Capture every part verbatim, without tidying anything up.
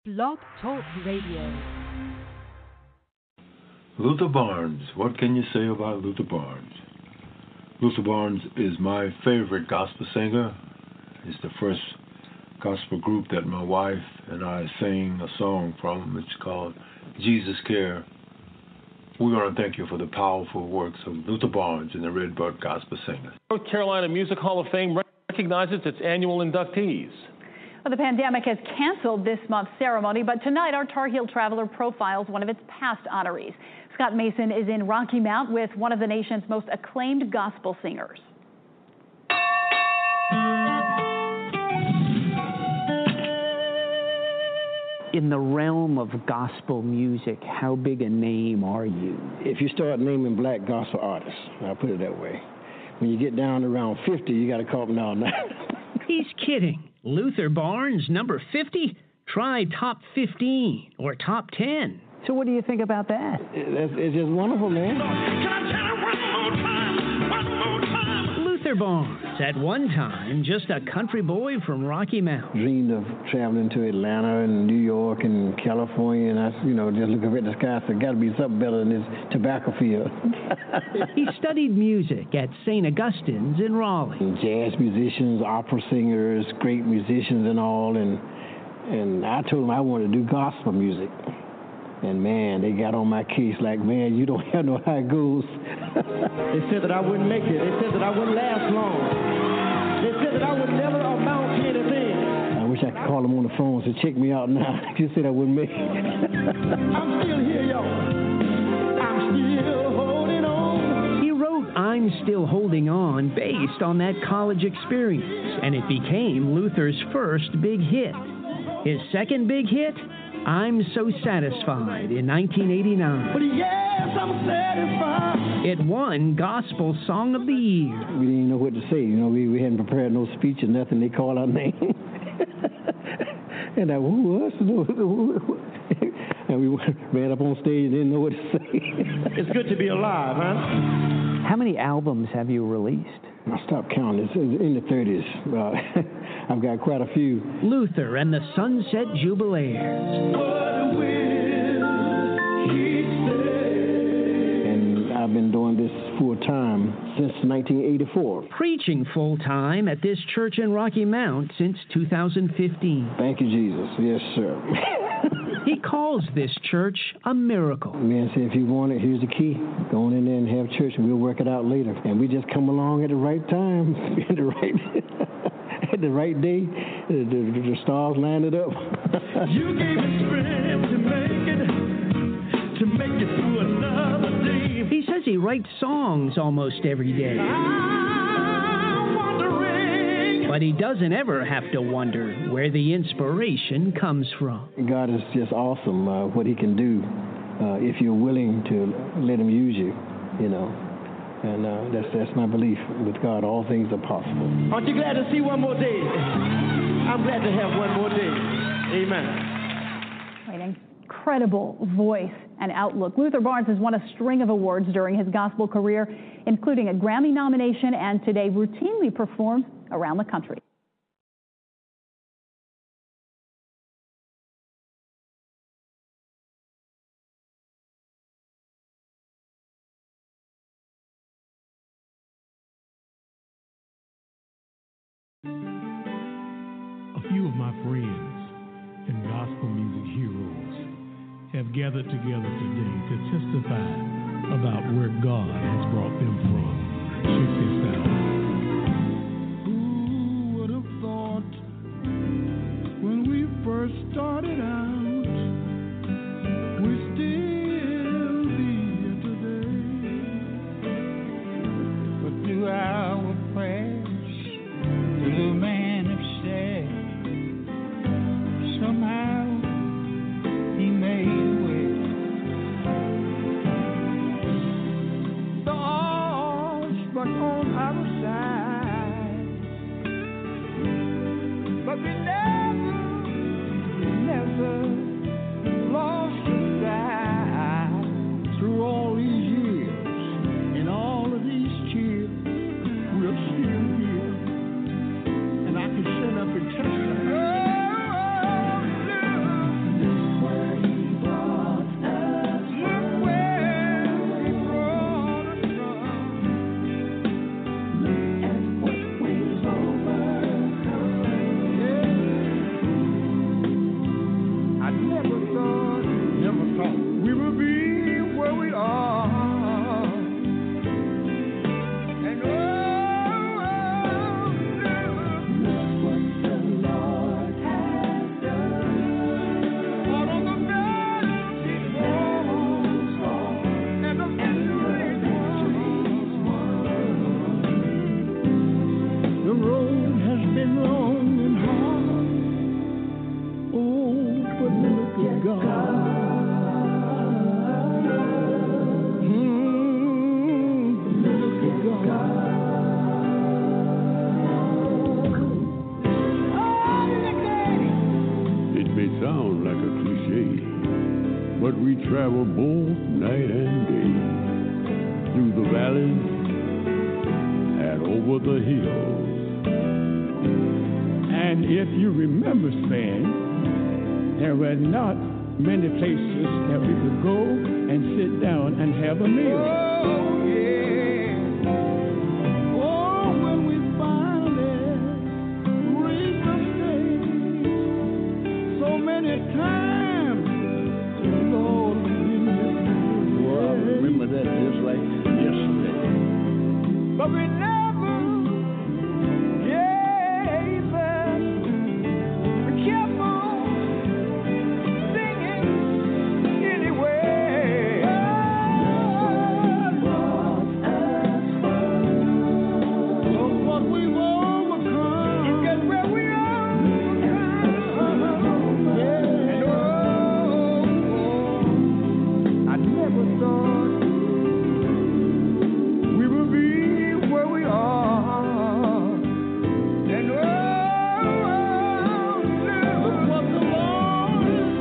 Blog Talk Radio. Luther Barnes. What can you say about Luther Barnes? Luther Barnes is my favorite gospel singer. He's the first gospel group that my wife and I sang a song from. It's called Jesus Care. We want to thank you for the powerful works of Luther Barnes and the Redbud Gospel Singers. North Carolina Music Hall of Fame recognizes its annual inductees. Well, the pandemic has canceled this month's ceremony, but tonight our Tar Heel Traveler profiles one of its past honorees. Scott Mason is in Rocky Mount with one of the nation's most acclaimed gospel singers. In the realm of gospel music, how big a name are you? If you start naming black gospel artists, I'll put it that way. When you get down to around fifty, you got to call them down now. He's kidding. Luther Barnes, number fifty? Try top fifteen or top ten. So what do you think about that? It's, it's just wonderful, man. Can I tell it one more time? One more time. Luther Barnes, at one time just a country boy from Rocky Mount. Dreamed of traveling to Atlanta and New York and California, and I, you know, just look up at the sky. So got to be something better than this tobacco field. He studied music at Saint Augustine's in Raleigh. And jazz musicians, opera singers, great musicians, and all. And and I told them I wanted to do gospel music. And man, they got on my case like, man, you don't have no high goals. They said that I wouldn't make it. They said that I wouldn't last long. They said that I would never amount to anything. I wish I could call them on the phone and check me out now. You said I wouldn't make it. I'm still here, y'all. I'm still holding on. He wrote I'm Still Holding On based on that college experience, and it became Luther's first big hit. His second big hit? I'm So Satisfied in nineteen eighty-nine. But yes, I'm satisfied. It won Gospel Song of the Year. We didn't know what to say. You know, we, we hadn't prepared no speech or nothing. They called our name. And I, who was? And we ran up on stage and didn't know what to say. It's good to be alive, huh? How many albums have you released? I stopped counting. It's in the thirties. Uh, I've got quite a few. Luther and the Sunset Jubilaires. What will he say? And I've been doing this full time since nineteen eighty-four. Preaching full time at this church in Rocky Mount since two thousand fifteen. Thank you, Jesus. Yes, sir. He calls this church a miracle. Man said, if you want it, here's the key. Go on in there and have church, and we'll work it out later. And we just come along at the right time, at the right, at the right day. The, the, the stars lined it up. You gave me strength to make it, to make it through another day. He says he writes songs almost every day. But he doesn't ever have to wonder where the inspiration comes from. God is just awesome, uh, what he can do uh, if you're willing to let him use you, you know. And uh, that's that's my belief. With God, all things are possible. Aren't you glad to see one more day? I'm glad to have one more day. Amen. An incredible voice and outlook. Luther Barnes has won a string of awards during his gospel career, including a Grammy nomination, and today routinely performs around the country. A few of my friends and gospel music heroes have gathered together today to testify about where God has brought them from. Check this out. Who would have thought when we first started out, we'd still be here today? But through our prayers, through the man of said, somehow he made a way. The awestruck on our but we travel both night and day, through the valleys and over the hills. And if you remember, Stan, there were not many places that we could go and sit down and have a meal. Oh, yeah. Oh, when we finally reached the stage, so many times, Lord, well, I remember that just like yesterday. But we never gave up. We kept on singing anyway. So what we've overcome, look at where we are. And oh, I never thought we would be where we are. And oh, look what the Lord has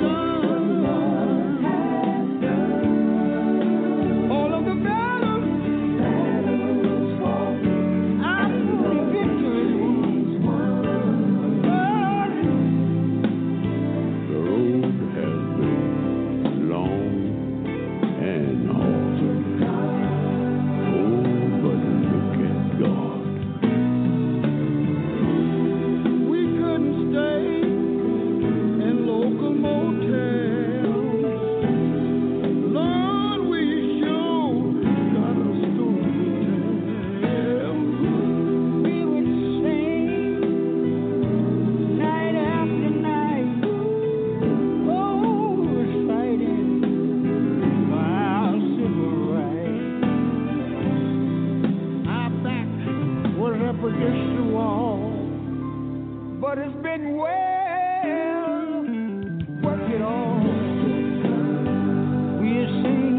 done. All of the battles I'm victory. The road has been long and hard. Oh, but look at God. We couldn't stay in local motels. Lord, we sure got a story to tell. We would sing night after night. Oh, reciting our civil rights. Our back was up against the wall, but it's been well worth it all. We have seen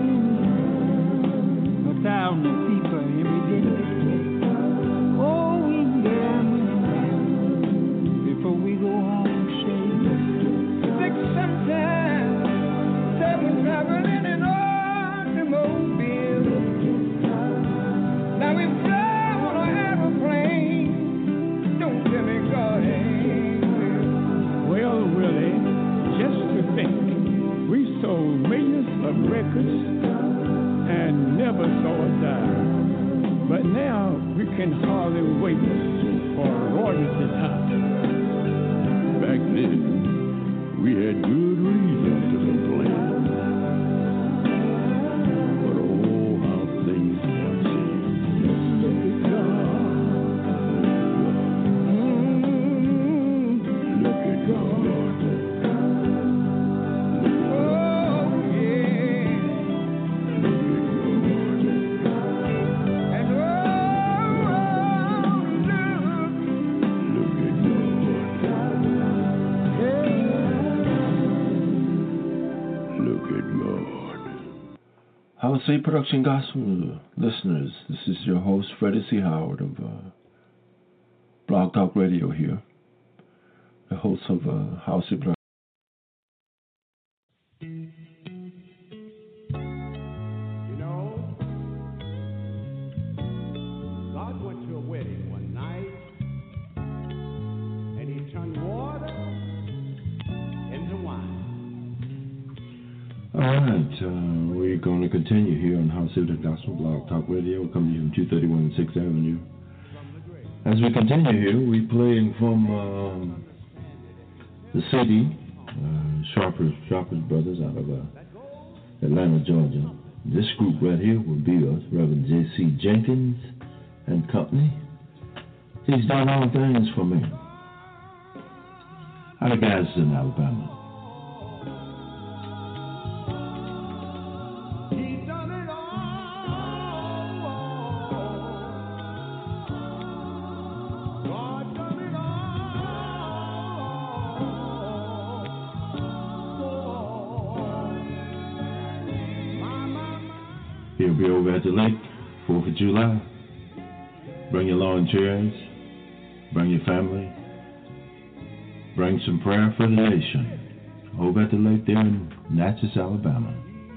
a thousand people every day. Oh, we can before we go home safe. Six sometimes, seven traveling in automobile. Now we fly on an aeroplane. Don't tell me God ain't real. Well, really, just to think, we sold millions of records and never saw a dime. But now we can hardly wait for royalty time. Back then, we had good reason to complain. But oh, how things have changed. Look at God. Look at God. Oh, yeah. Look at God. And oh, look. Look at God. Look at God. House A Production Gospel listeners, this is your host, Freddie C. Howard of uh, Blog Talk Radio here, the host of uh, House A Production. You know, God went to a wedding one night, and he turned water into wine. All right, uh, we're going to continue here on House A Gospel Blog Talk Radio, coming from two thirty-one sixth Avenue. As we continue here, we're playing from um, the city, uh, Sharpers, Sharpers Brothers out of uh, Atlanta, Georgia. This group right here will be us, Reverend J C Jenkins and company. He's done all things for me. Out of Gadsden, Alabama. He's done it all. God done it all. My, my, my. He'll be over at the lake, fourth of July. Bring your lawn chairs. Bring your family. Bring some prayer for the nation. over at the lake there in Natchez, Alabama.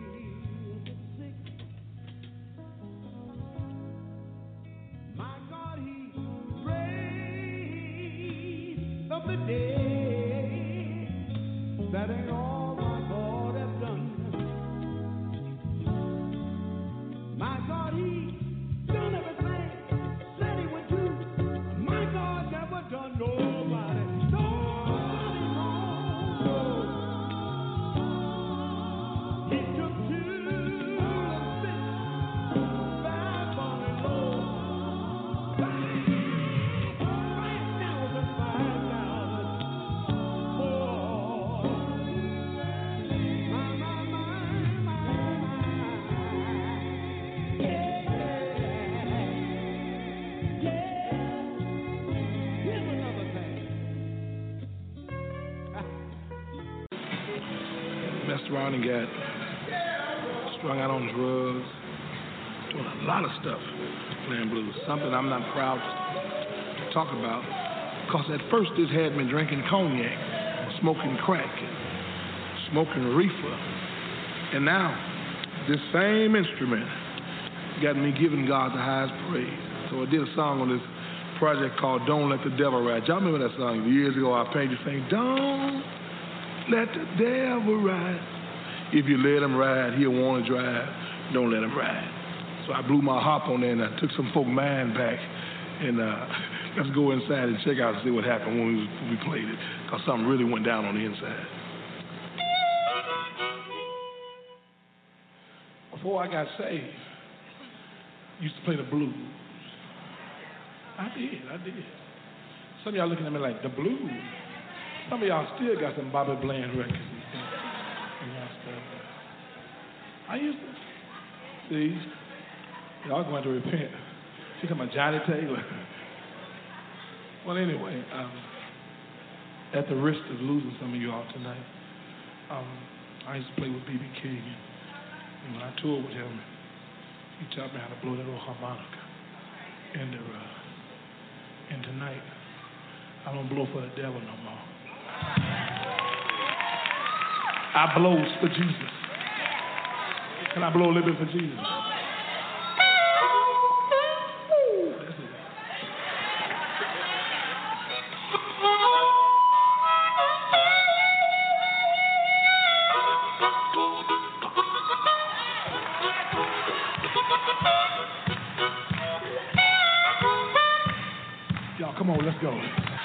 Around and got strung out on drugs, doing a lot of stuff, playing blues. Something I'm not proud to talk about, because at first this had me drinking cognac, smoking crack, and smoking reefer, and now this same instrument got me giving God the highest praise. So I did a song on this project called "Don't Let the Devil Ride." Y'all remember that song? Years ago I played this thing, "Don't let the devil ride. If you let him ride, he'll want to drive. Don't let him ride." So I blew my harp on there and I took some folk mind back. And uh, let's go inside and check out and see what happened when we, when we played it, because something really went down on the inside. Before I got saved, I used to play the blues. I did, I did. Some of y'all looking at me like, the blues? Some of y'all still got some Bobby Bland records. I used to, see, y'all going to repent. She talking about Johnny Taylor. Well, anyway, um, at the risk of losing some of you all tonight, um, I used to play with B B King, and when I toured with him, he taught me how to blow that old harmonica. And, uh, and tonight, I don't blow for the devil no more. I blows for Jesus. Can I blow a little bit for Jesus? Y'all, come on, let's go.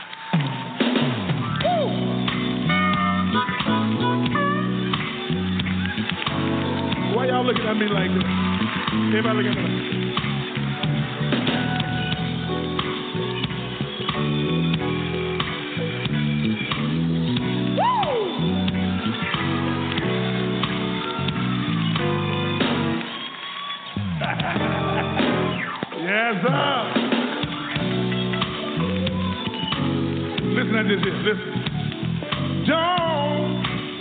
Why y'all looking at me like this? Everybody looking at me. Yes, sir. Listen at this here. Listen. Don't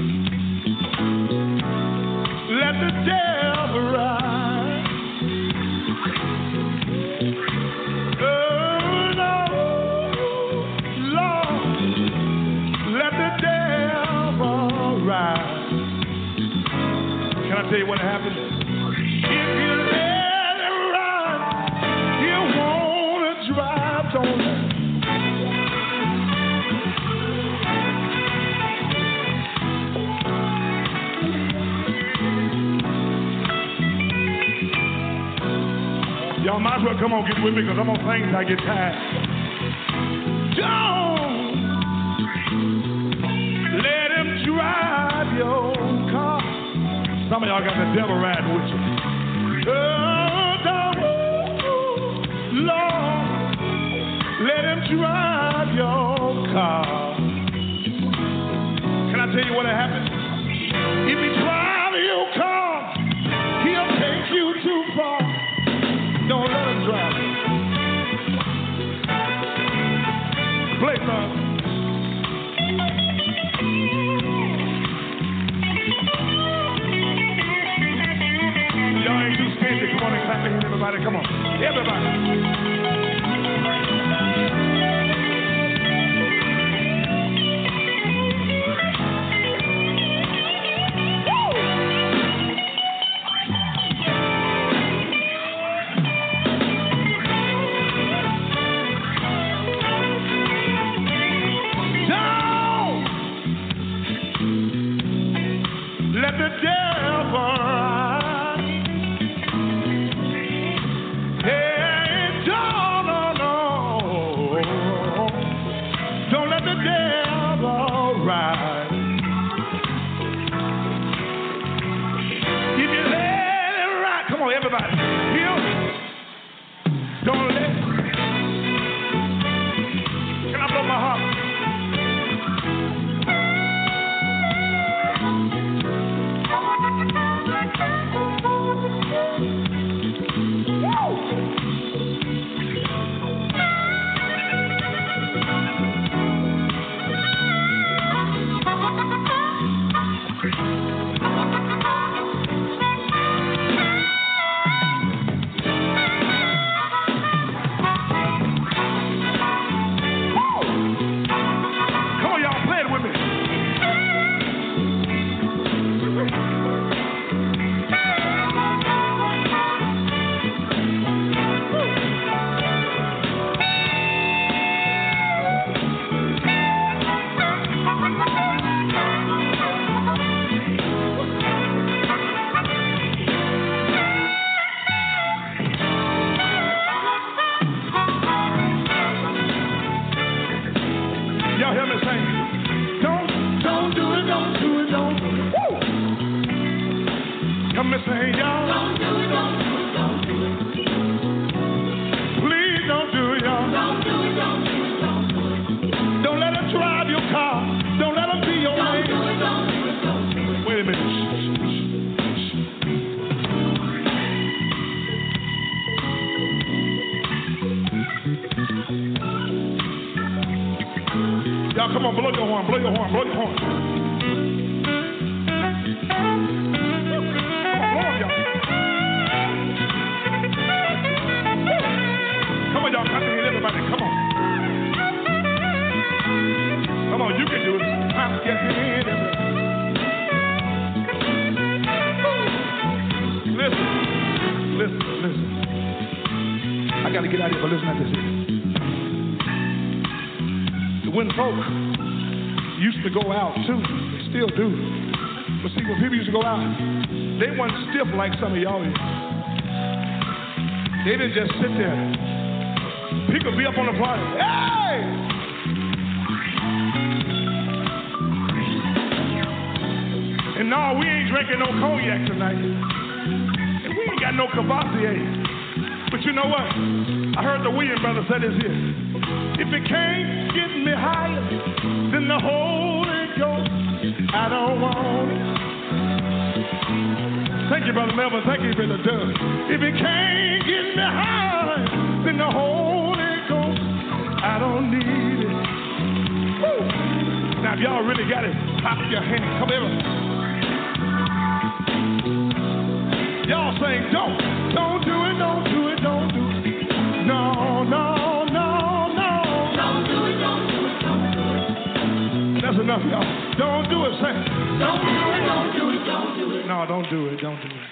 let the devil ride. Oh, no, Lord, let the devil ride. Can I tell you what happened? If you let him ride, you want to drive, don't let. Y'all might as well come on, get with me, because I'm going to sing until I get tired. Don't let him drive your car. Some of y'all got the devil riding with you. Oh, don't, Lord, let him drive your car. Can I tell you what happened? If he drives your car, he'll take you too far. Don't let him drive. Play some. Y'all ain't too scared. Come on and clap your hands, everybody. Come on. Everybody. the devil ride. Hey, don't, no, no. Don't let the devil ride. If you let it ride, come on, everybody. Here. Don't let. Can I blow my heart? Come on, blow your horn, blow your horn, blow your horn. Come on, blow them, y'all. Come on, y'all, clap your hands, everybody, come on. Come on, you can do it. Clap your hands, everybody. Listen, listen, listen. I got to get out of here, but listen at this here. When folk used to go out too, they still do. But see, when people used to go out, they weren't stiff like some of y'all is. They didn't just sit there. People be up on the party. Hey! And no, we ain't drinking no cognac tonight. And we ain't got no Cavassier. But you know what? I heard the Williams brother say this here. If it can't get me higher than the Holy Ghost, I don't want it. Thank you, Brother Melvin. Thank you, Brother Doug. If it can't get me higher than the Holy Ghost, I don't need it. Woo. Now, if y'all really got it, pop your hand. Come here. Y'all saying, don't, don't do it, don't do it, don't do it. No, no. That's enough, y'all. Don't do it, say. Don't do it, don't do it, don't do it. No, don't do it, don't do it, don't do it.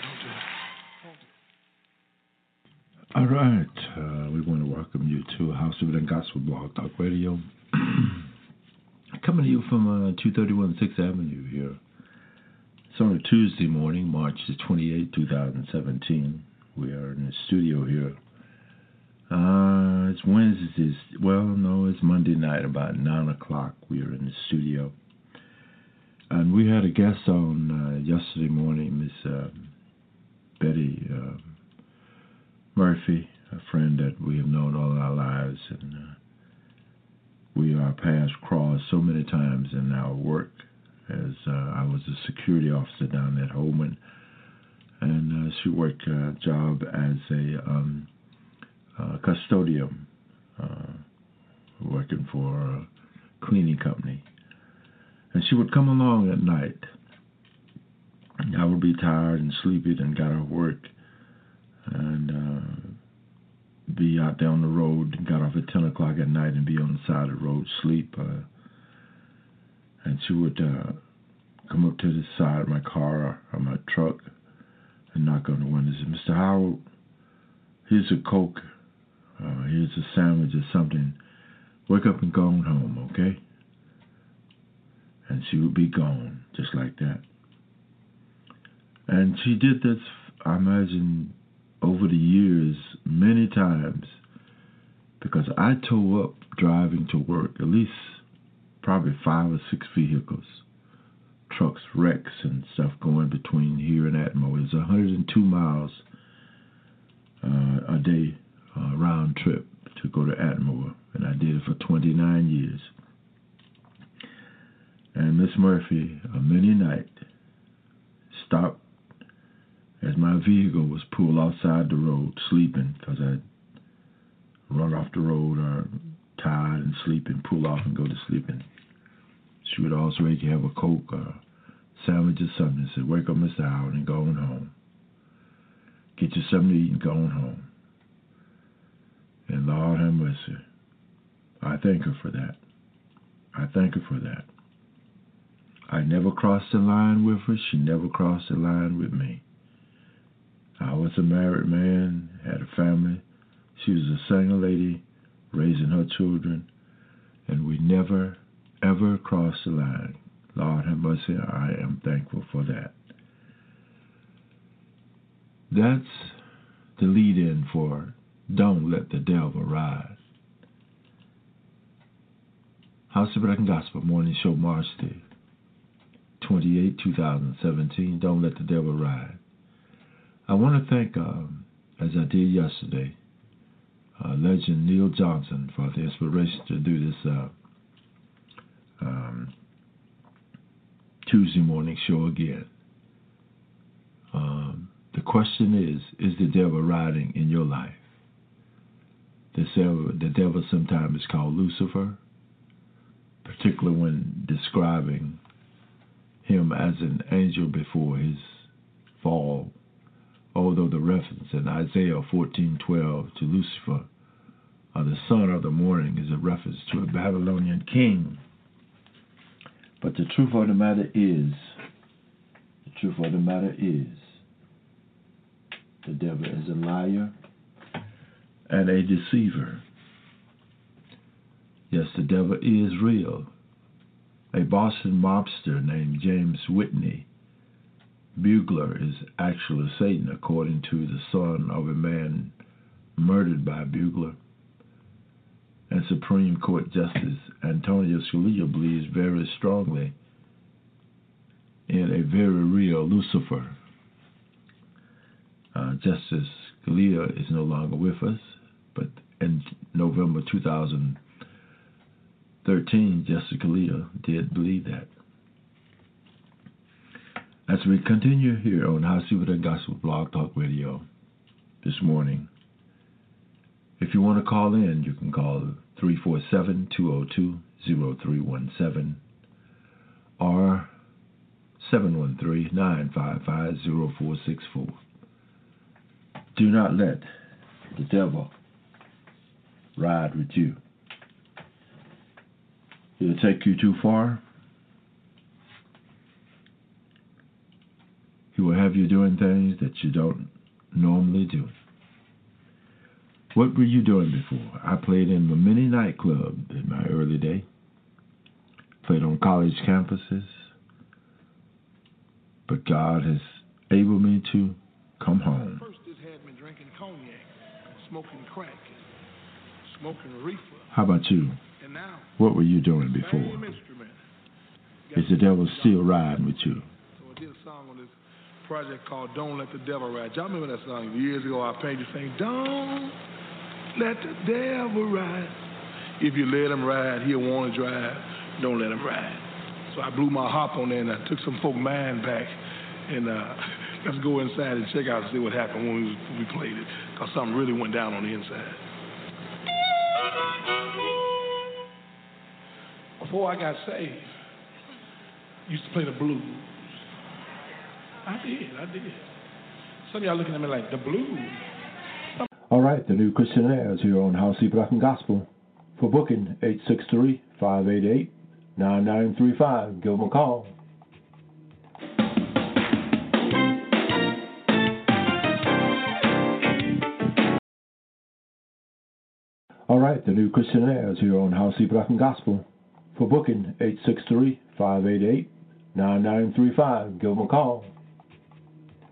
All right. Uh, we want to welcome you to House of the Gospel Blog Talk Radio. Coming to you from uh, two thirty-one sixth Avenue here. It's on a Tuesday morning, March the twenty-eighth, twenty seventeen. We are in the studio here. Uh, it's Wednesday. Well, no, it's Monday night about nine o'clock. We are in the studio. And we had a guest on uh, yesterday morning, Miss uh, Betty uh, Murphy, a friend that we have known all our lives. And uh, we are paths crossed so many times in our work, as uh, I was a security officer down at Holman. And uh, she worked a job as a... Um, Uh, custodian, uh, working for a cleaning company. And she would come along at night. I would be tired and sleepy and got off work and uh, be out there on the road and got off at ten o'clock at night and be on the side of the road, sleep. Uh, and she would uh, come up to the side of my car or my truck and knock on the window and say, Mister Howard, here's a Coke. Uh, here's a sandwich or something. Wake up and go on home, okay? And she would be gone, just like that. And she did this, I imagine, over the years many times, because I tow up driving to work at least probably five or six vehicles, trucks, wrecks, and stuff going between here and Atmore. It's one hundred two miles uh, a day uh, round trip to go to Atmore, and I did it for twenty-nine years. And Miss Murphy, a many night, stopped as my vehicle was pulled outside the road, sleeping, because I'd run off the road or tired and sleeping, pull off and go to sleeping. She would also make you have a Coke or a sandwich or something and say, "Wake up, Mister Howard, and go on home. Get you something to eat and go on home." And Lord have mercy, I thank her for that. I thank her for that. I never crossed the line with her. She never crossed the line with me. I was a married man, had a family. She was a single lady raising her children, and we never, ever crossed the line. Lord have mercy, I am thankful for that. That's the lead-in for Don't Let the Devil Ride. House of Black and Gospel Morning Show, March the twenty-eighth, twenty seventeen. Don't Let the Devil Ride. I want to thank, um, as I did yesterday, uh, legend Neil Johnson for the inspiration to do this uh, um, Tuesday morning show again. Um, the question is, is the devil riding in your life? The devil, the devil sometimes is called Lucifer, particularly when describing him as an angel before his fall. Although the reference in Isaiah fourteen twelve to Lucifer, or the son of the morning, is a reference to a Babylonian king. But the truth of the matter is, the truth of the matter is, the devil is a liar and a deceiver. Yes, the devil is real. A Boston mobster named James Whitney Bugler is actually Satan, according to the son of a man murdered by Bugler. And Supreme Court Justice Antonio Scalia believes very strongly in a very real Lucifer. Uh, Justice Scalia is no longer with us, but in November two thousand thirteen, Justice Scalia did believe that. As we continue here on Howard and Gospel Blog Talk Radio this morning, if you want to call in, you can call three four seven, two oh two, oh three one seven or seven one three, nine five five, oh four six four. Do not let the devil ride with you. It'll take you too far. He will have you doing things that you don't normally do. What were you doing before? I played in the mini nightclub in my early day. Played on college campuses. But God has able me to come home. First, this had me drinking cognac, smoking crack, smoking reefer. How about you? And now, what were you doing before? Is the devil still riding with you? So I did a song on this project called Don't Let the Devil Ride. Y'all remember that song? Years ago, I played you saying, don't let the devil ride. If you let him ride, he'll want to drive. Don't let him ride. So I blew my harp on there, and I took some folk mind back. And uh, let's go inside and check out and see what happened when we, when we played it. Because something really went down on the inside. Before I got saved, I used to play the blues. I did, I did. Some of y'all looking at me like, the blues? Some- All right, the new Christian Airs here on House of Black and Gospel. For booking, eight six three, five eight eight, nine nine three five. Give them a call. All right, the new Christian Airs here on House of Black and Gospel. For booking, eight six three, five eight eight, nine nine three five. Give them a call.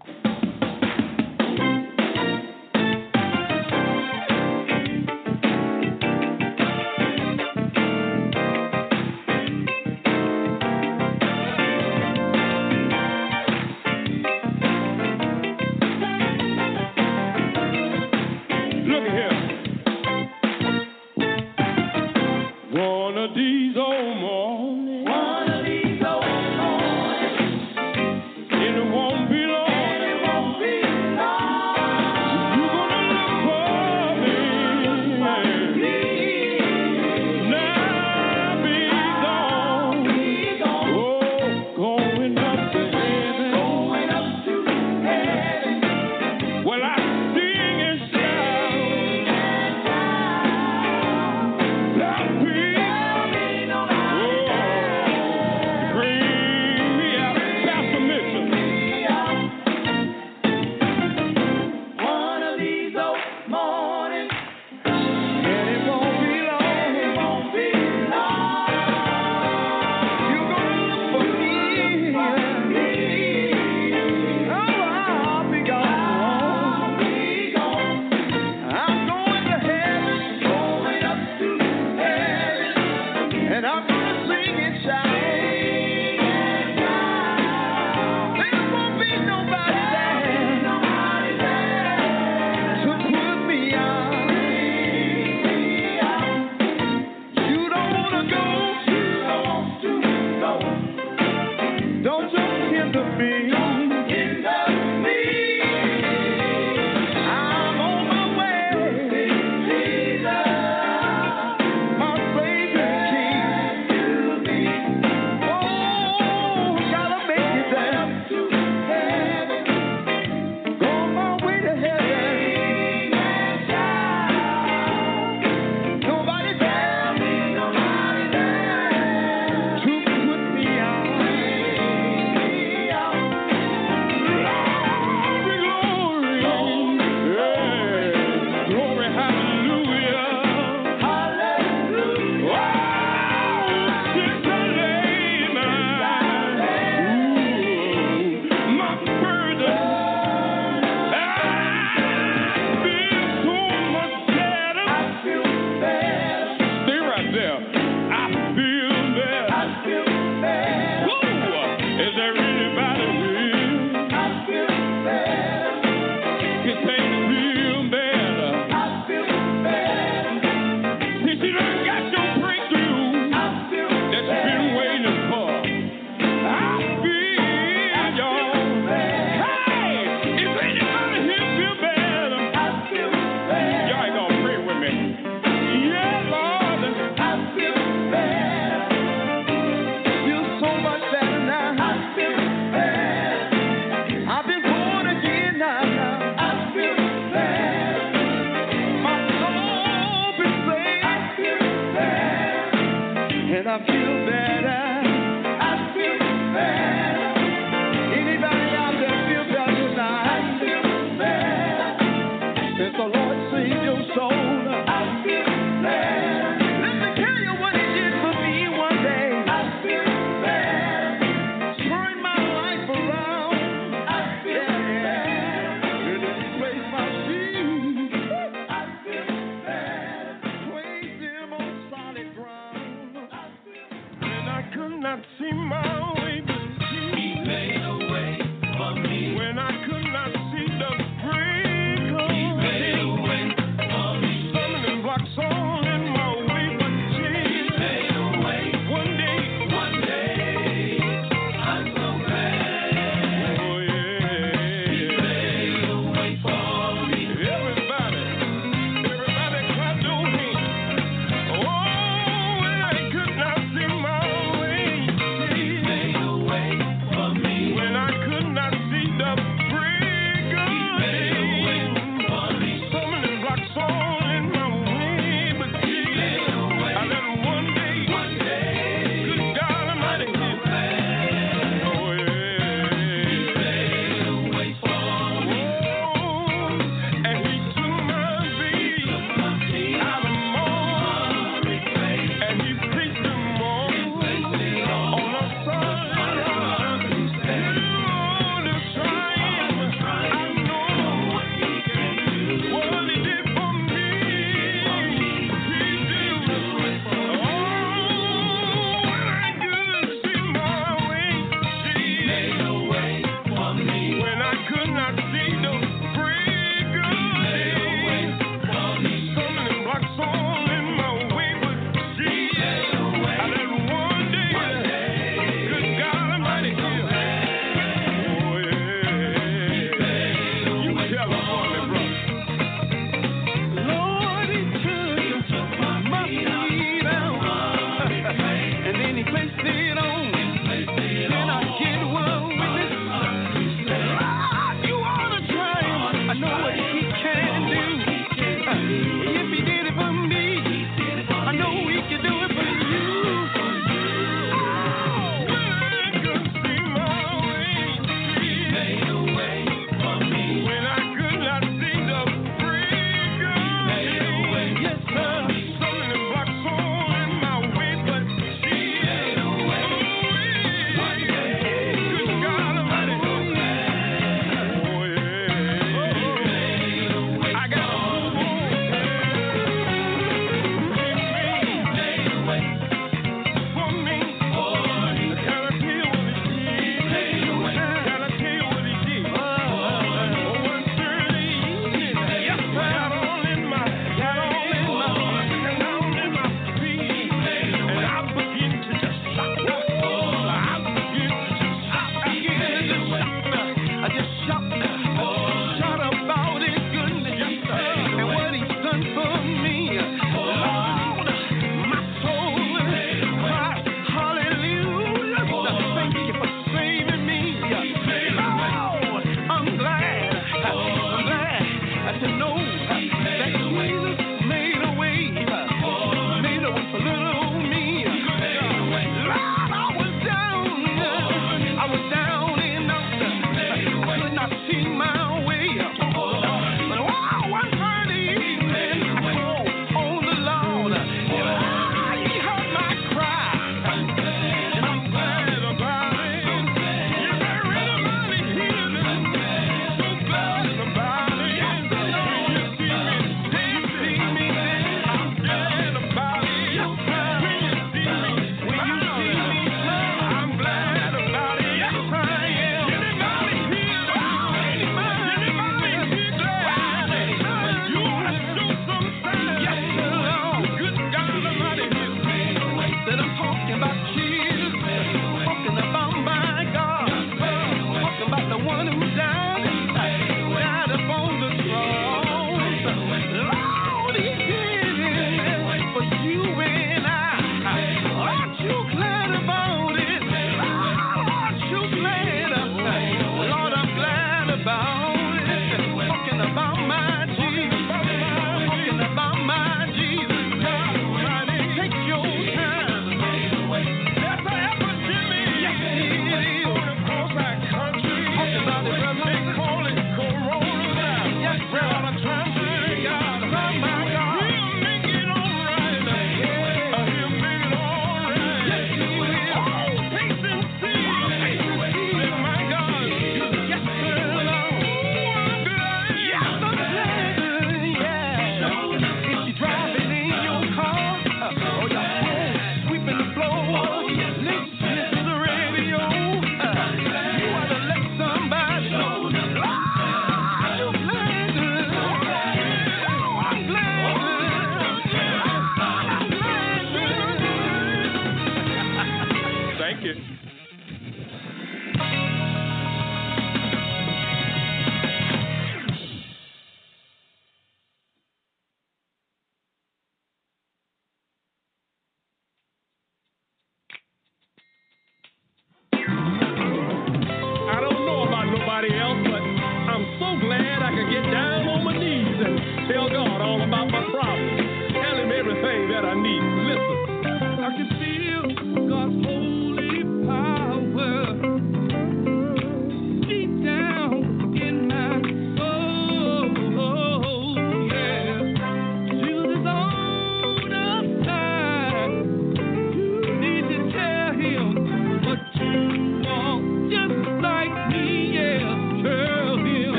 Listen to the radio. Uh, you ought to let somebody know.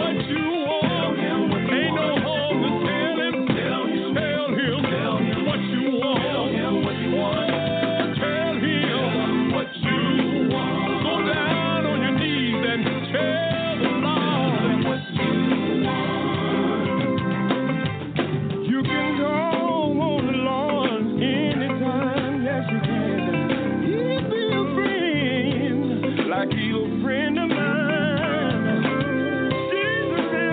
Like he's a friend of mine. Jesus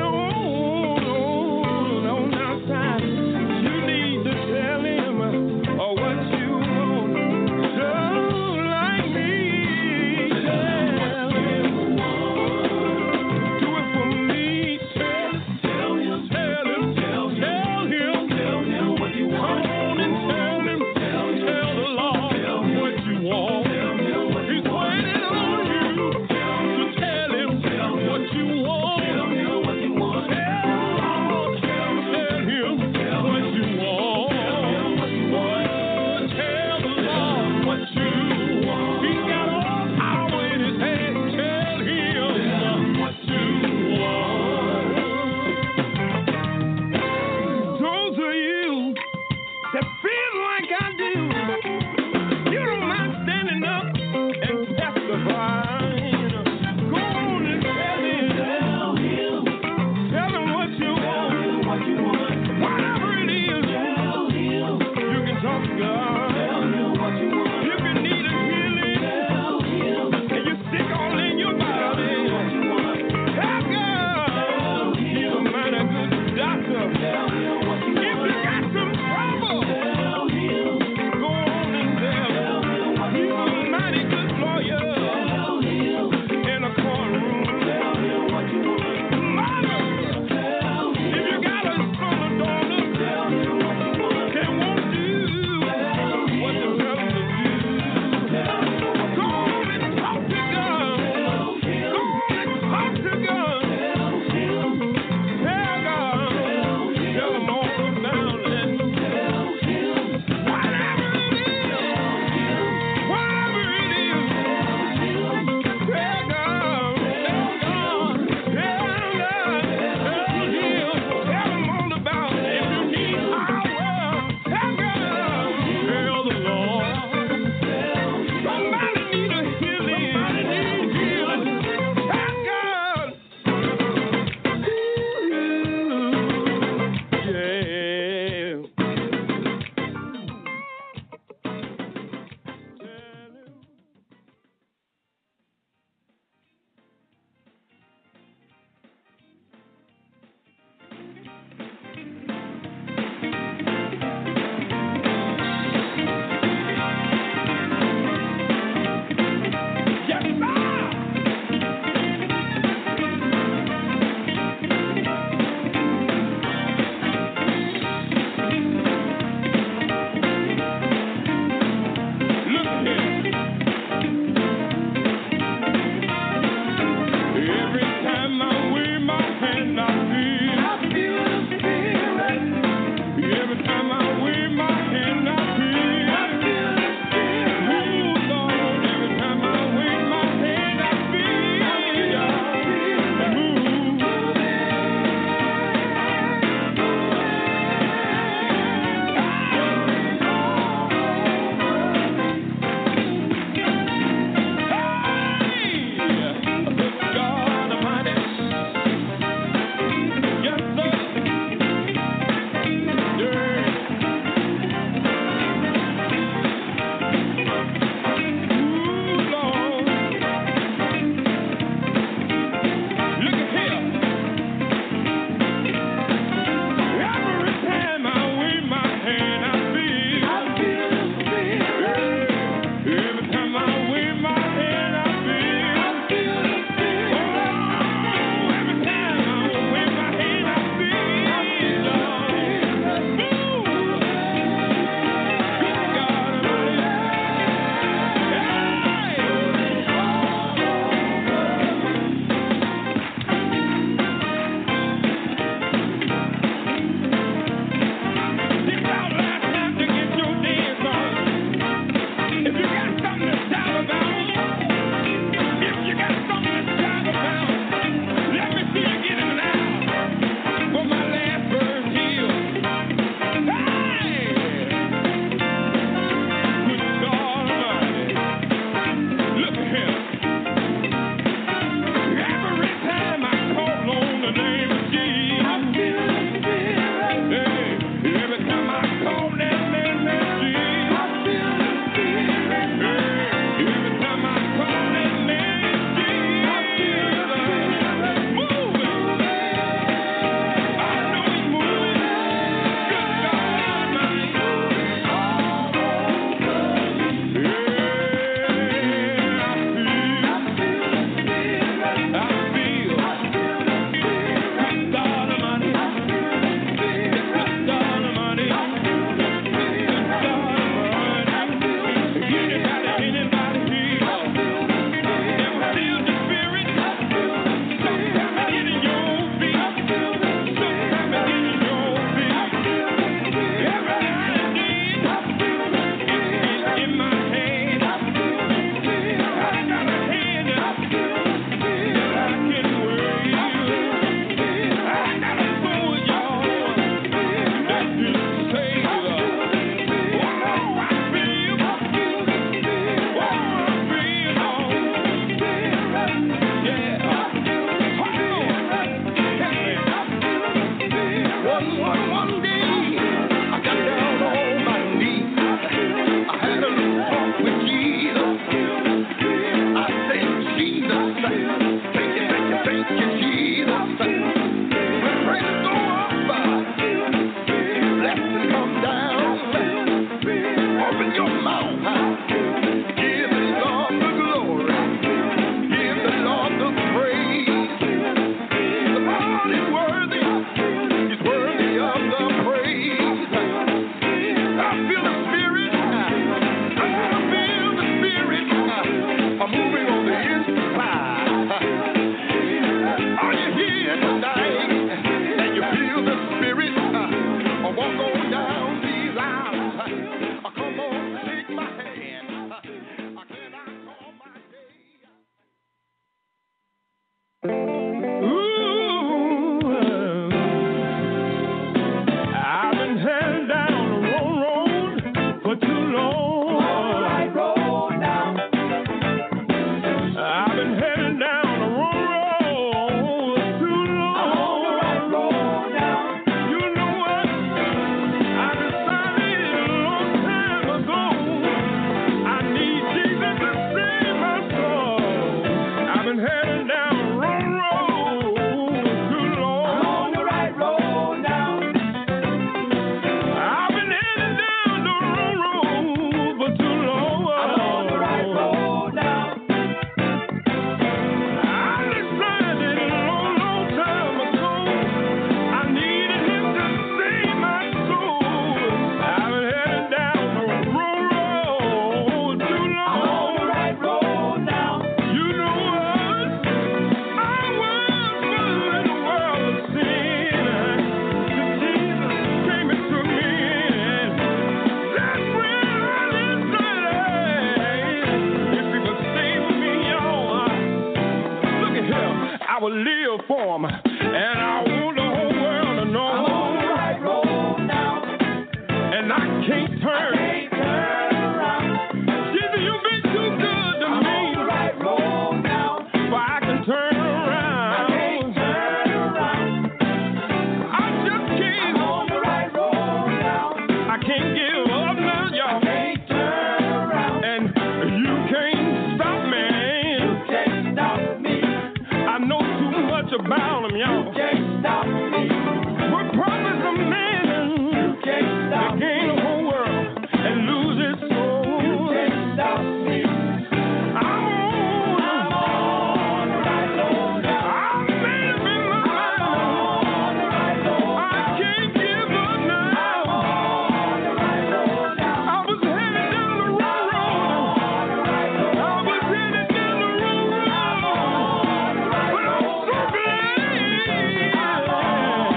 And I want the whole world to know I'm on the right road now. And I can't turn. I can't turn around. Jesus, you've been too good to I'm me. I'm on the right road now. But I can turn around. I can't turn around. I just can't. I'm on the right road now. I can't give up now, y'all. I can't turn around. And you can't stop me. You can't stop me. I know too much about him, y'all. You can't stop me. What profit a man? You can't stop me. To gain the whole world and lose his soul. You can't stop me. I'm on. I'm on the right road now. I made up in my mind. I'm on the right road now. I can't give up now. I'm on the right road now. I was headed down the wrong road. I'm on the right road. I was headed down the wrong road. I'm on the right road. But I'm so glad. I'm on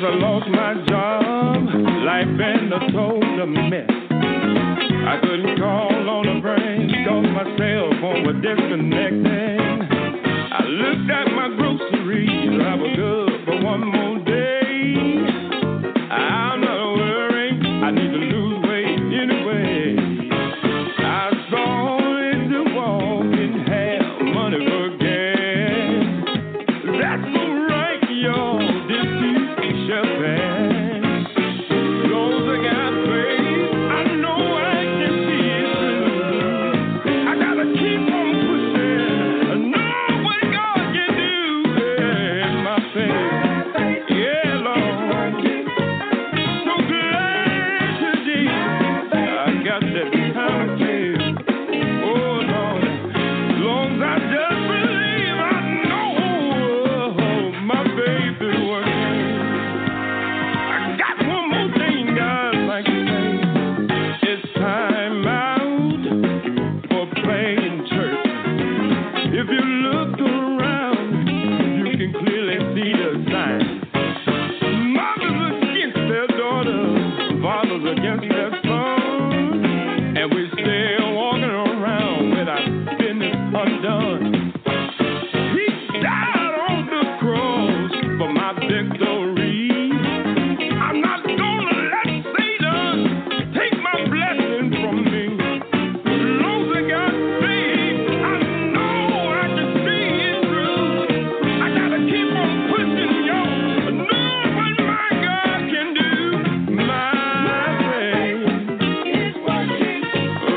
I lost my job, life been a total mess. I couldn't call on a friend, cause my cell phone was disconnected. I looked at my groceries, I was good for one more day. I'm not worried, I need to lose weight anyway. I started to walk and have money for gas. That's alright, y'all, this too shall pass. Long as I got faith, I know I can see it through. I gotta keep on pushing, I know what God can do. Yeah, my faith, yeah, Lord. So glad today I got that kind of faith. Oh, Lord, long as I just believe, I know my faith is working. I got one more thing I'd like to say. It's time out for playing church. If you look around, you can clearly see the sign. Mothers against their daughters, fathers against their sons, and we still walking around with our business undone. He died on the cross for my victory. I'm not gonna let Satan take my blessing from me. Long as I got faith, I know I can see it through. I gotta keep on pushing, y'all. I know what my God can do. My faith is working. Oh,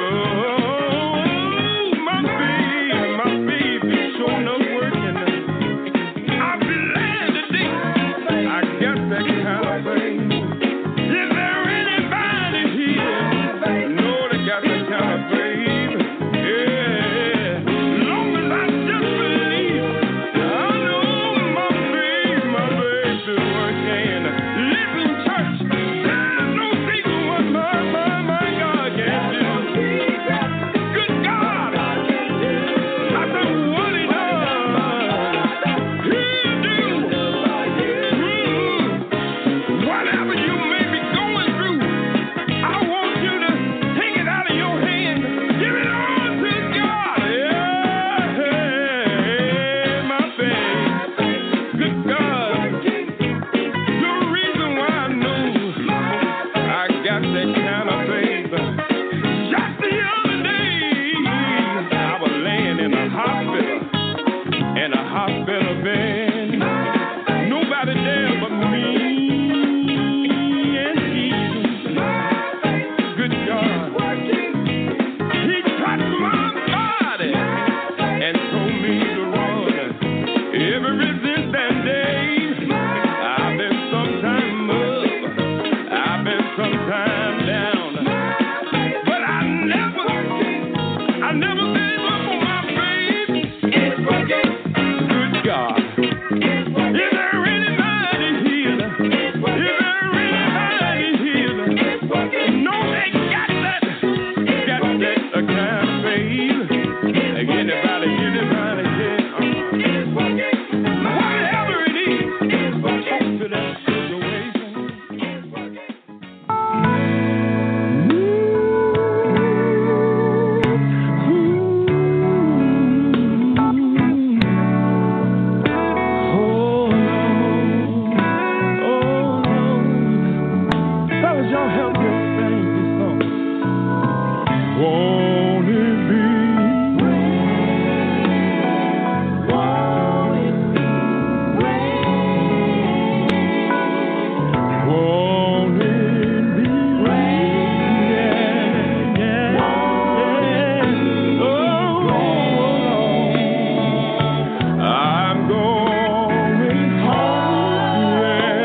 my faith, my faith is showing up working. I'm glad today I got that kind of faith. Is there anybody here? Know they got that kind of faith? Yeah. Long as I just believe, I know my faith, my faith is working. Listen, church, there's no secret what my, my, my God can do. Good God, I said what he does, he'll do. Mm. Whatever you may be going through, I want you to take it out of your hands. Give it on to God. Yeah, my faith. Good God. The reason why I know I got that kind of faith. Just the other day, I was laying in a hospital, in a hospital bed. Nobody there but me and Jesus. Good God. He touched my body and told me to run. Ever since that day, I've been sometime up, I've been sometime down. But I never, I never gave up on my faith. It's working. Good God. Is there anybody here? Is there anybody here? No, they got that, got that uh, kind of faith. Anybody, anybody, yeah. uh, Whatever it is, talk to that situation. Oh, Lord. Oh, Lord. Fellas, y'all help me sing this song. Won't it be? Won't it be? Won't it be? Yeah, yeah, yeah. Oh, I'm going home.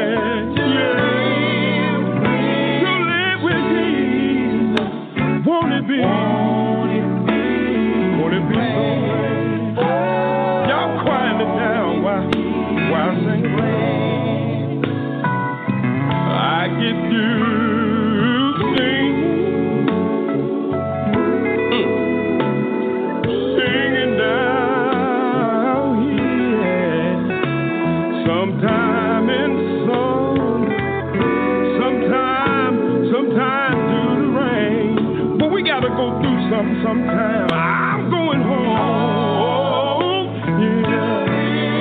Yeah, yeah. To live with Jesus. Won't it be? Won't it be? Won't it be so great? Y'all quiet it down while, while I sing. I get to sing, mm, singing down here. Sometime in sun, sunshine through the rain. But we gotta go through something sometime. I'm going home. Yeah.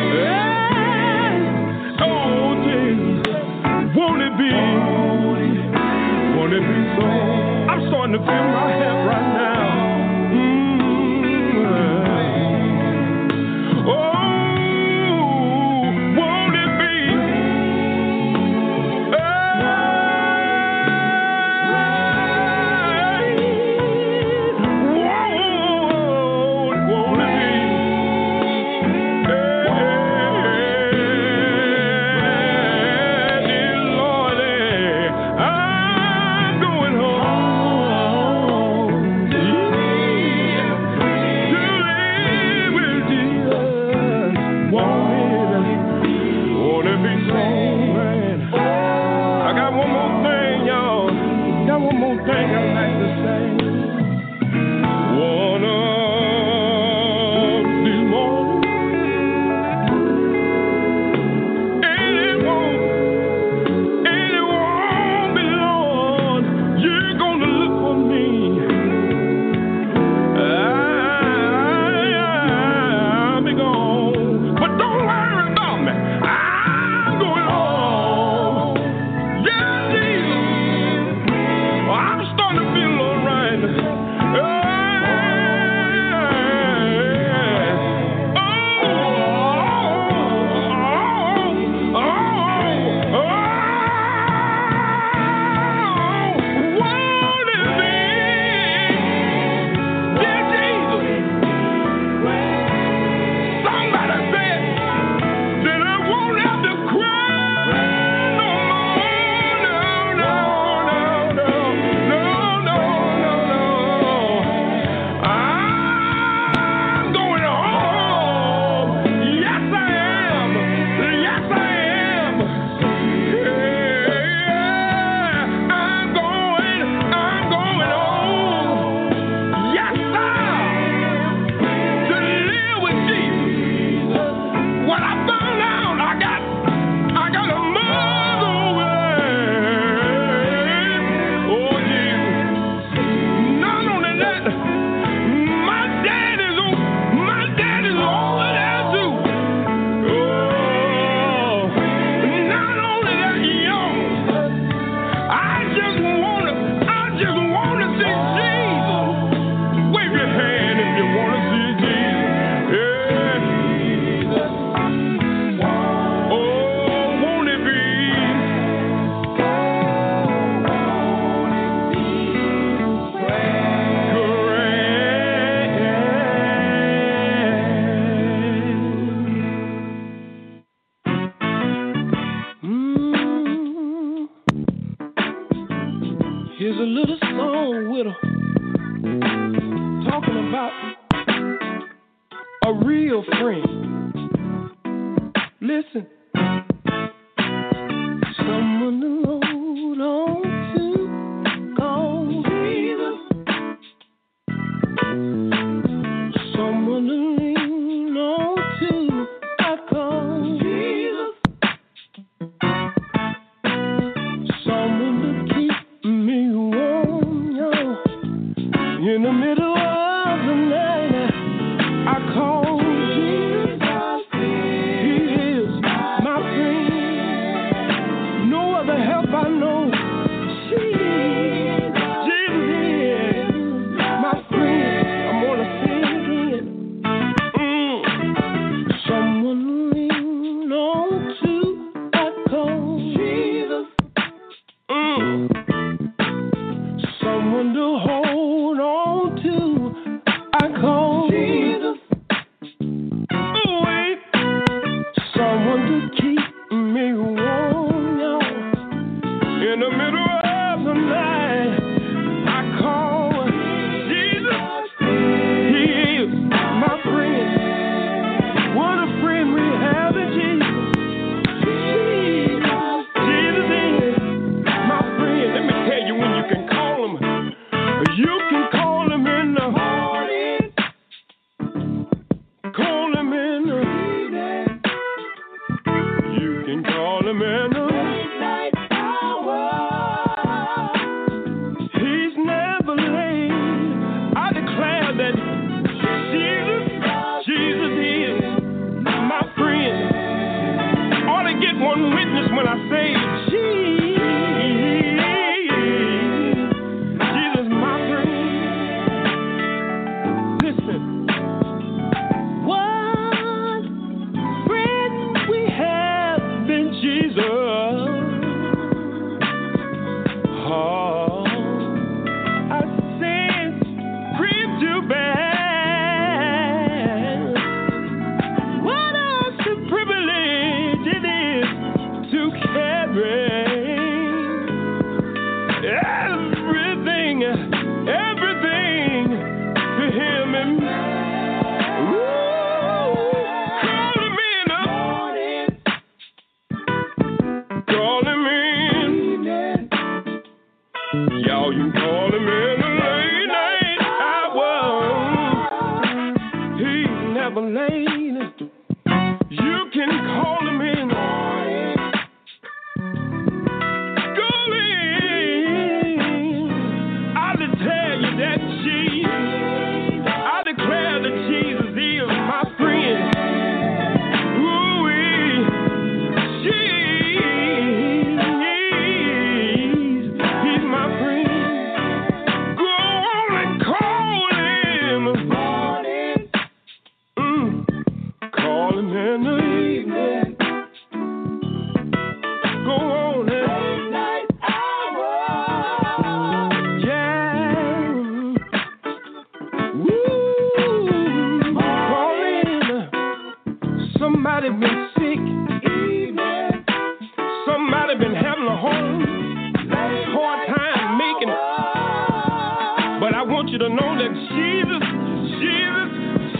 Yeah. Oh, Jesus. Won't it be? Won't it be so? I'm starting to feel my head right now. one witness when I say Jesus, Jesus my friend. Listen, what friend we have been Jesus. Oh, our sins creep too bad. What a privilege it is to carry everything, everything to Him and call Him in, call Him in, y'all. You call Him in the late night hour. He's never late. You can call Him in. Call in. I declare you that Jesus. I declare that Jesus is my friend. Ooh-wee. Jesus, He's my friend. Go on and call Him. Mm. Call Him in the evening. Go on and late night hour. Yeah. Woo. Call Him. Somebody been sick. Somebody been having a home hard time making it. But I want you to know that Jesus, Jesus,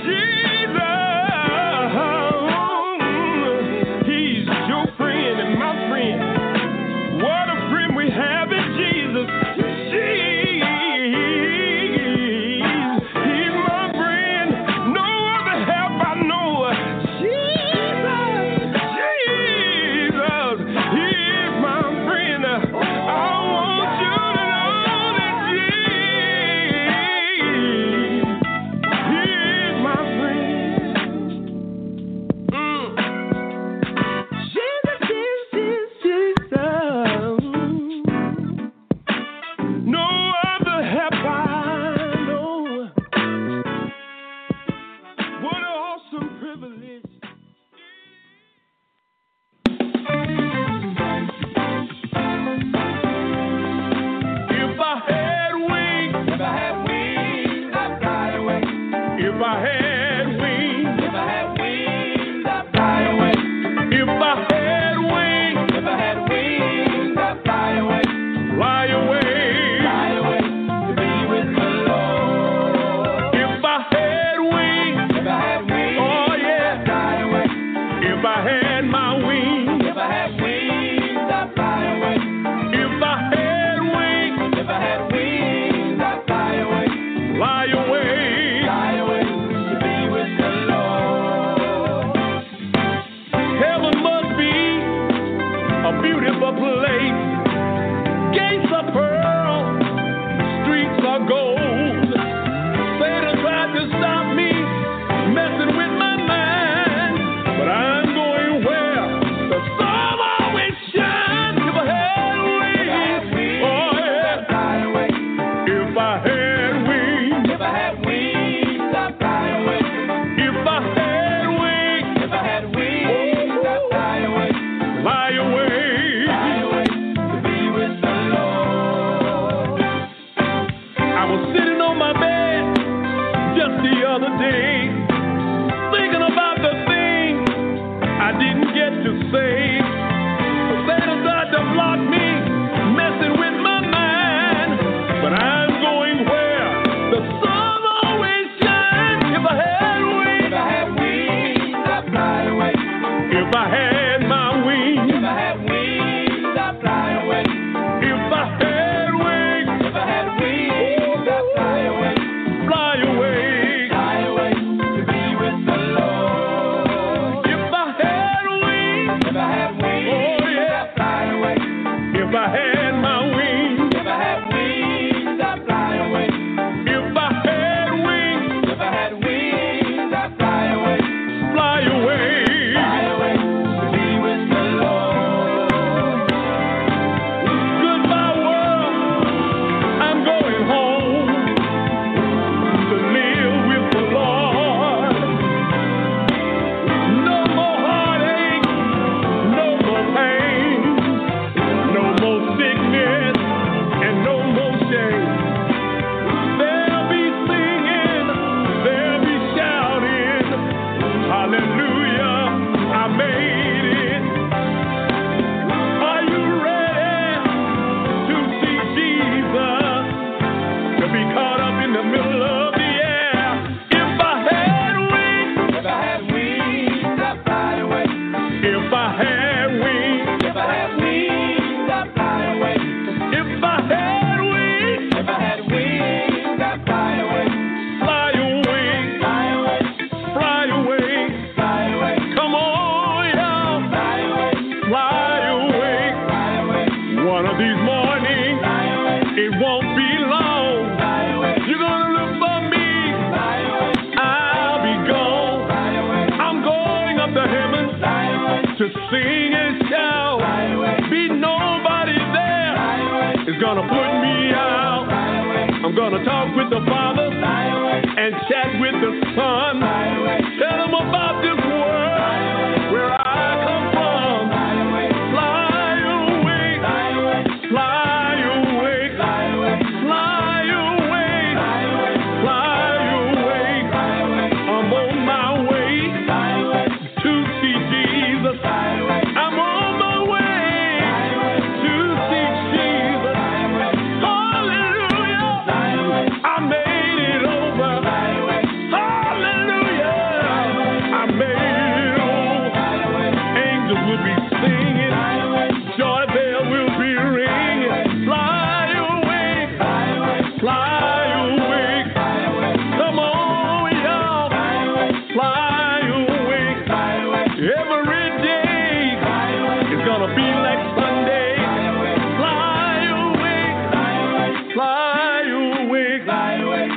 Jesus, He's your friend and my friend. What a friend we have in Jesus. Jesus, He's my friend. No other help I know. Jesus, Jesus, He is my friend. I want you to know that Jesus, He is my friend. Mm. Jesus, Jesus, Jesus. No other help I know. What an awesome privilege. If I had wings, if I had wings, I'd fly away. If I had wings, if I had wings, I'd fly away. If I had wings, if I had wings, I'd fly away. Fly away, fly away to be with the Lord. If I had wings, if I had wings, oh yeah, I'd fly away. If I had my wings, if I had wings, I'd fly away. If I had wings, if I had wings, I'd fly away. Fly away, fly away to be with the Lord. Heaven must be a beautiful place. Gates are pearl, streets are gold. Satan tried to stop me, messing with my mind, but I'm going where the sun always shines. If I had wings, oh yeah, fly away. If I had wings, if I had wings, I'd fly away. If I had wings, if I had wings, I'd fly away. Fly away, fly away to be with the Lord. I was sitting on my bed just the other day, thinking about the things I didn't get to say. Satan tried to block me, messing with my mind, but I'm going where the sun always shines. If I had wings, if I had wings, I'd fly away. If I had my wings, if I had wings, I'd fly away. If I had wings, if I had wings, I'd fly away. Fly away, fly away to be with the Lord. If I had wings, if I had wings, oh yeah, I'd fly away. If I had my wings, if I had wings, I'd fly away. If I had wings, if I had wings, I'd fly away. Fly away, fly away to be with these mornings, it won't be long. You're gonna look for me, I'll be gone. I'm going up to heaven to sing and shout. Be nobody there is gonna put me out. I'm gonna talk with the Father and chat with the Son. Tell them about this world where I come from. Fly away, fly away, fly away, fly away. I'm on my way to see Jesus. I'm on my way to see Jesus. Hallelujah, I made it over. Hallelujah, I made it over. Angels will be singing, joy bell will be ringing. Fly away, fly away. Come on, y'all, fly away. Every day is gonna be like Sunday. Fly away, fly away, fly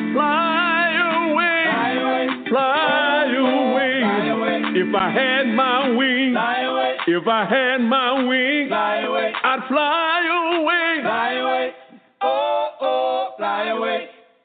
away, fly away. If I had my wings, if I had my wings, I'd fly away. Fly away. Oh, oh, fly away.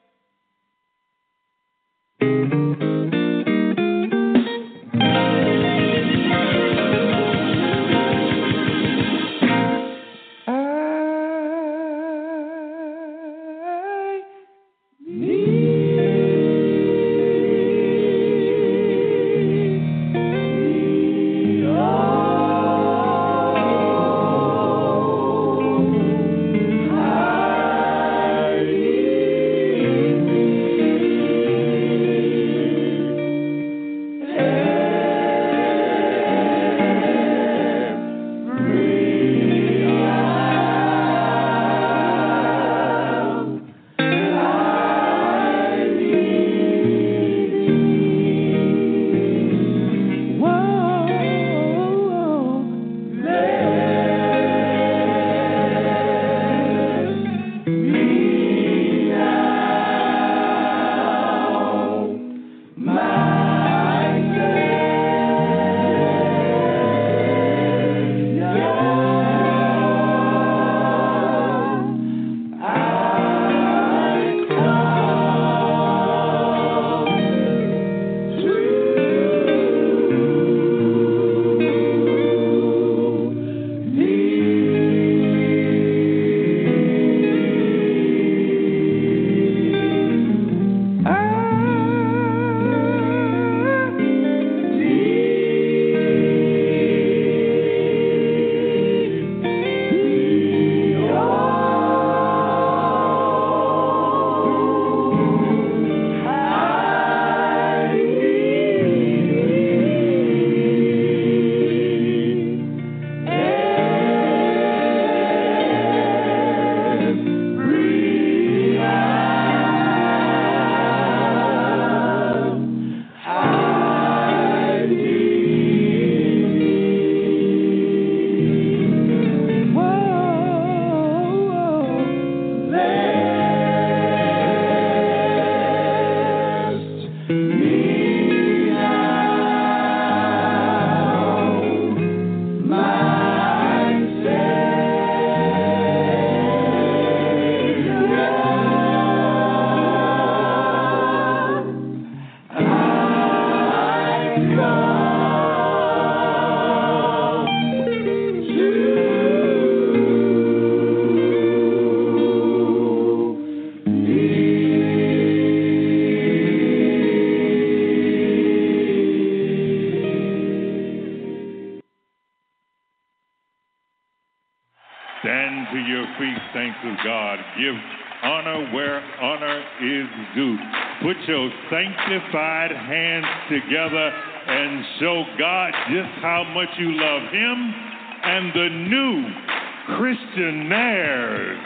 Stand to your feet, saints of God. Give honor where honor is due. Put your sanctified hands together and show God just how much you love Him and the new Christianaires.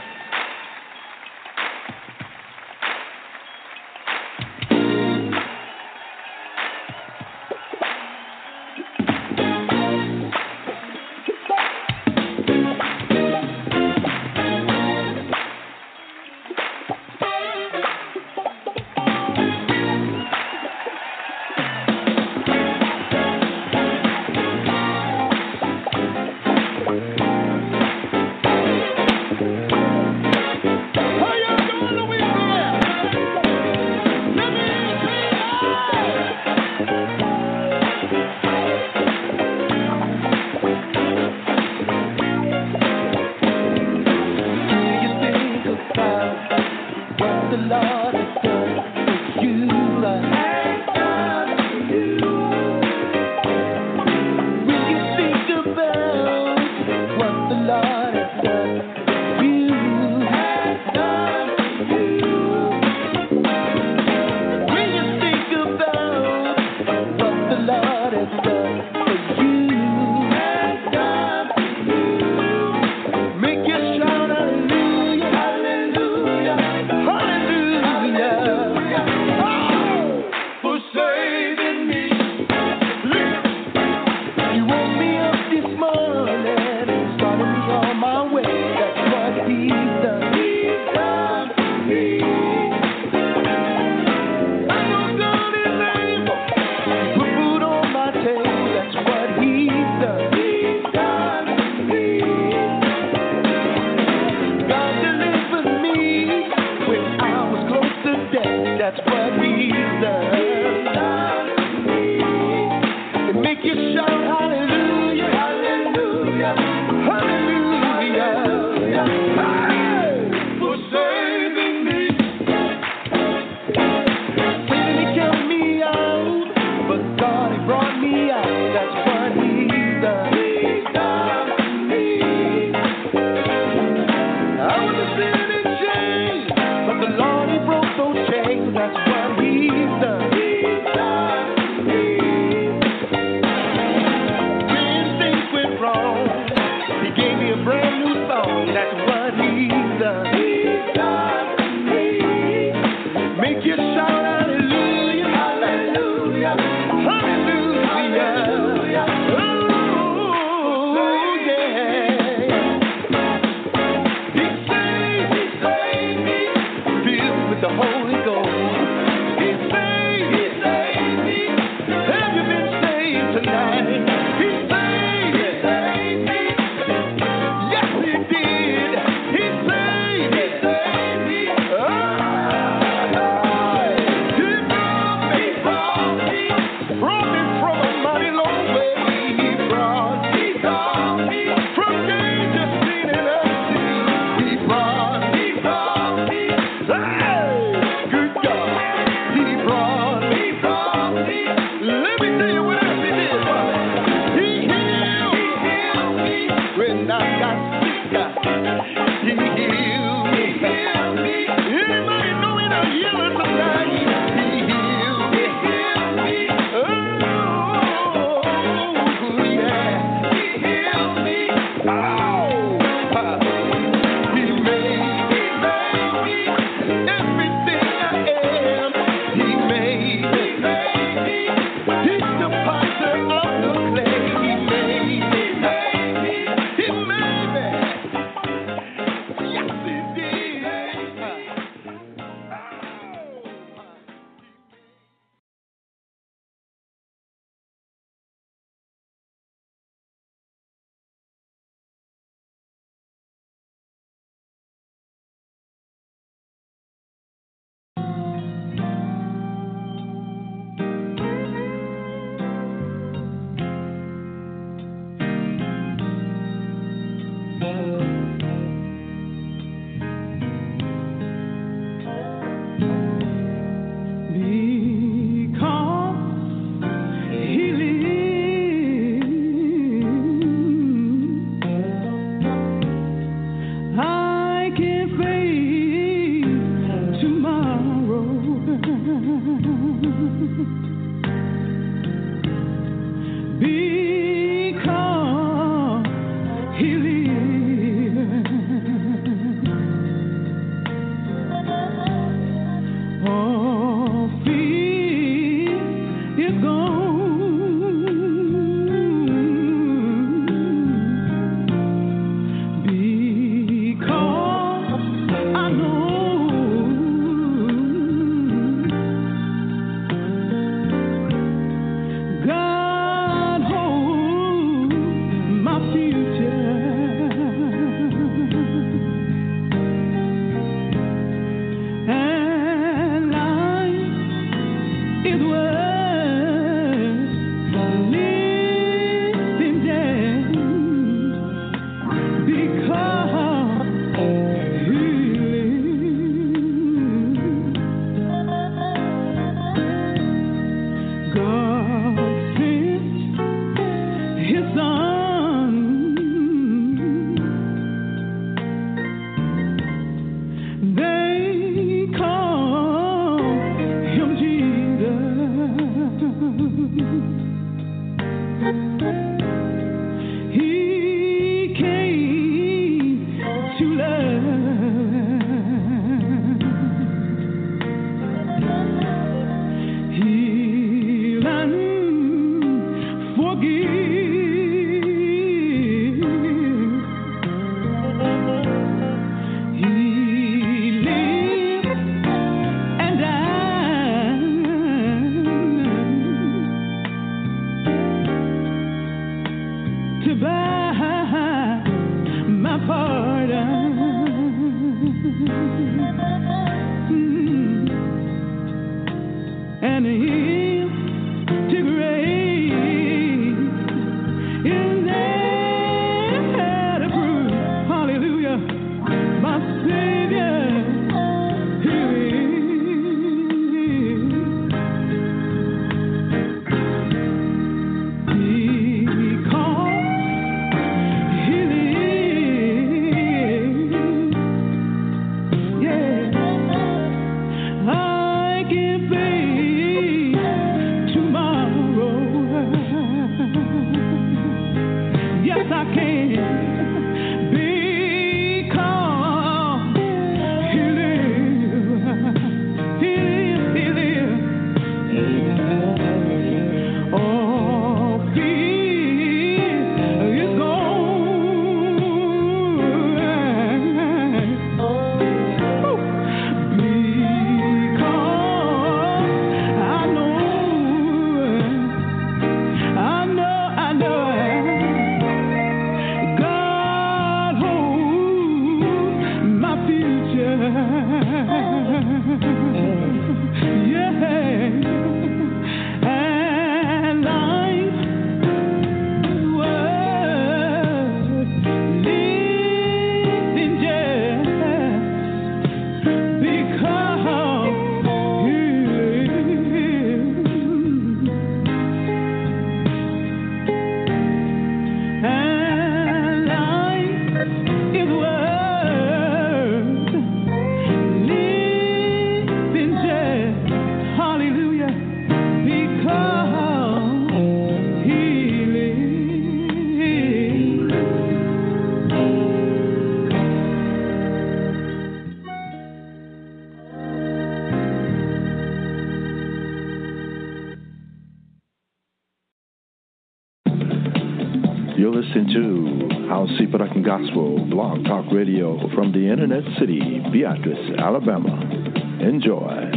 House C Production Gospel Blog Talk Radio from the Internet City, Beatrice, Alabama. Enjoy.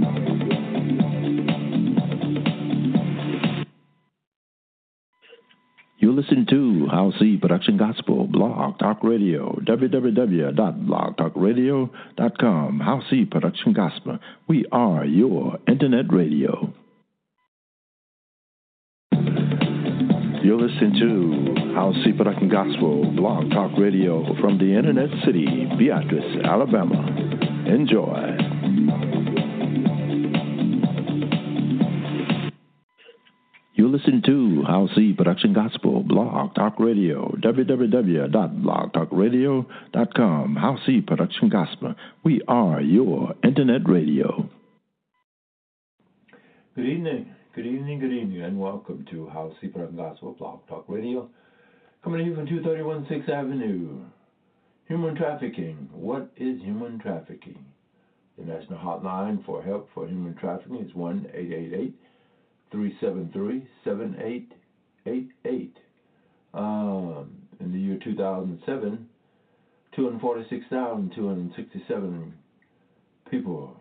You listen to House C Production Gospel Blog Talk Radio, w w w dot blog talk radio dot com. House C Production Gospel. We are your Internet radio. You're listening to House C Production Gospel Blog Talk Radio from the Internet City, Beatrice, Alabama. Enjoy. You listen to House C Production Gospel Blog Talk Radio, w w w dot blog talk radio dot com. House C Production Gospel. We are your Internet radio. Good evening, good evening, good evening, and welcome to House C Production Gospel Blog Talk Radio. Coming to you from two thirty-one sixth Avenue. Human trafficking. What is human trafficking? The national hotline for help for human trafficking is one eight eight eight, three seven three, seven eight eight eight. Um, in the year two thousand seven, two hundred forty-six thousand two hundred sixty-seven people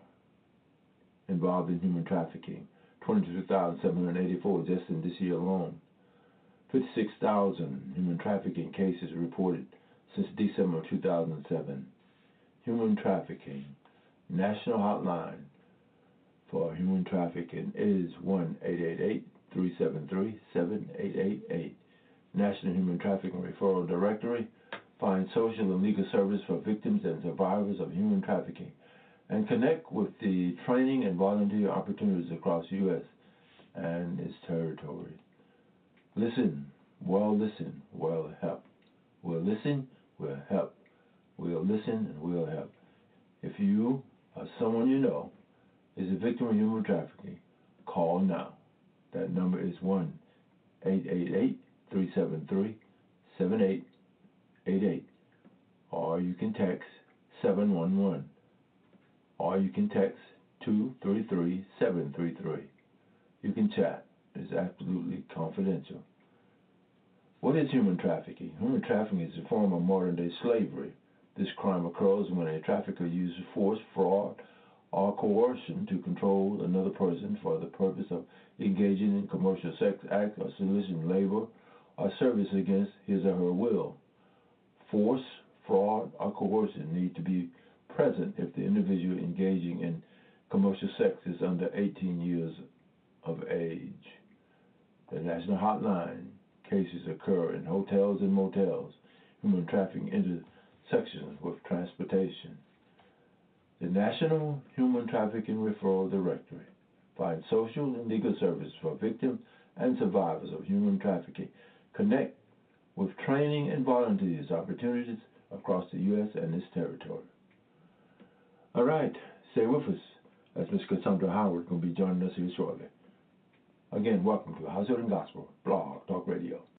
involved in human trafficking. twenty-two thousand seven hundred eighty-four just in this year alone. fifty-six thousand human trafficking cases reported since December two thousand seven. Human trafficking. National hotline for human trafficking is one eight eight eight, three seven three, seven eight eight eight. National Human Trafficking Referral Directory. Find social and legal service for victims and survivors of human trafficking, and connect with the training and volunteer opportunities across the U S and its territory. Listen, well listen, well help. We'll listen, we'll help. We'll listen and we'll help. If you or someone you know is a victim of human trafficking, call now. That number is one eight eight eight, three seven three, seven eight eight eight. Or you can text seven one one. Or you can text two three three, seven three three. You can chat. It's absolutely confidential. What is human trafficking? Human trafficking is a form of modern-day slavery. This crime occurs when a trafficker uses force, fraud, or coercion to control another person for the purpose of engaging in commercial sex act or soliciting labor or service against his or her will. Force, fraud, or coercion need to be present if the individual engaging in commercial sex is under eighteen years of age. The national hotline cases occur in hotels and motels, human trafficking intersections with transportation. The National Human Trafficking Referral Directory. Find social and legal services for victims and survivors of human trafficking. Connect with training and volunteers opportunities across the U S and its territory. All right, stay with us as Miz Cassandra Howard will be joining us here shortly. Again, welcome to House and Gospel Blog Talk Radio.